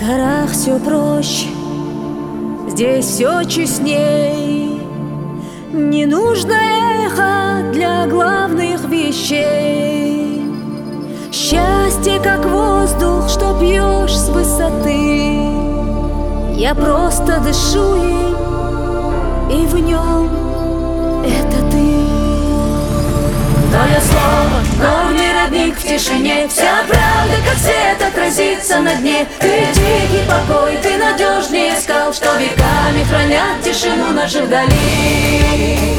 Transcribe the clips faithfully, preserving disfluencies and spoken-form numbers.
горах все проще, здесь все честней. Не нужно эхо для главных вещей. Счастье, как воздух, что пьешь с высоты. Я просто дышу им, и в нем это ты. Твое слово, горный родник в тишине. Вся правда, как свет, отразится на дне. Ты тихий покой, ты надежнее скал, что веками хранят тишину наших долин.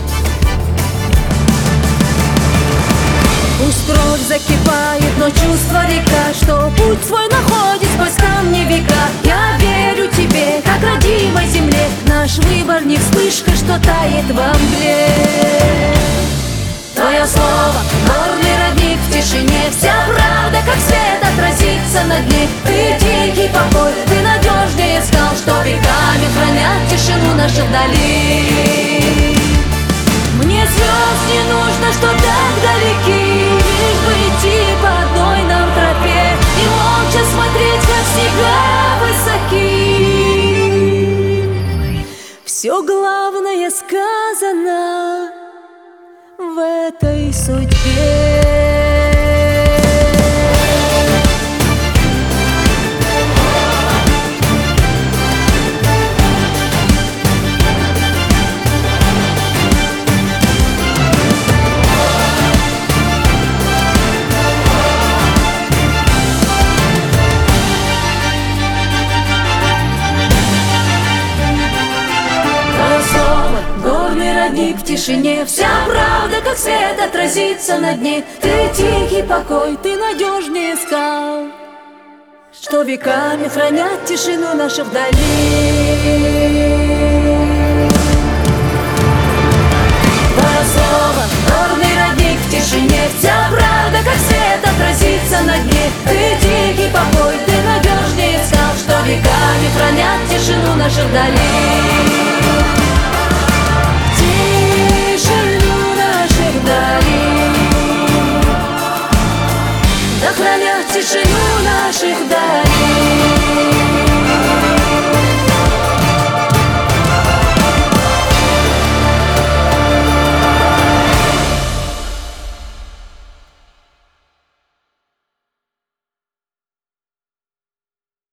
Пусть кровь закипает, но чувство река, что путь свой находит сквозь камни века. Я верю тебе, как родимой земле. Наш выбор не вспышка, что тает во мгле. Твое слово, горный родник в тишине. Вся правда, как свет, отразится на дне. Ты тихий покой, ты надежнее скал, что веками хранят тишину наших долин. Мне звезд не нужно, что так далеки, лишь бы идти по одной нам тропе и молча смотреть, как снега высоки. Все главное сказано в этой судьбе. В тишине вся правда, как свет, отразится на дне. Ты тихий покой, ты надежнее скал, что веками хранят тишину наших долин. Твое слово, горный родник в тишине. Вся правда, как свет, отразится на дне. Ты тихий покой,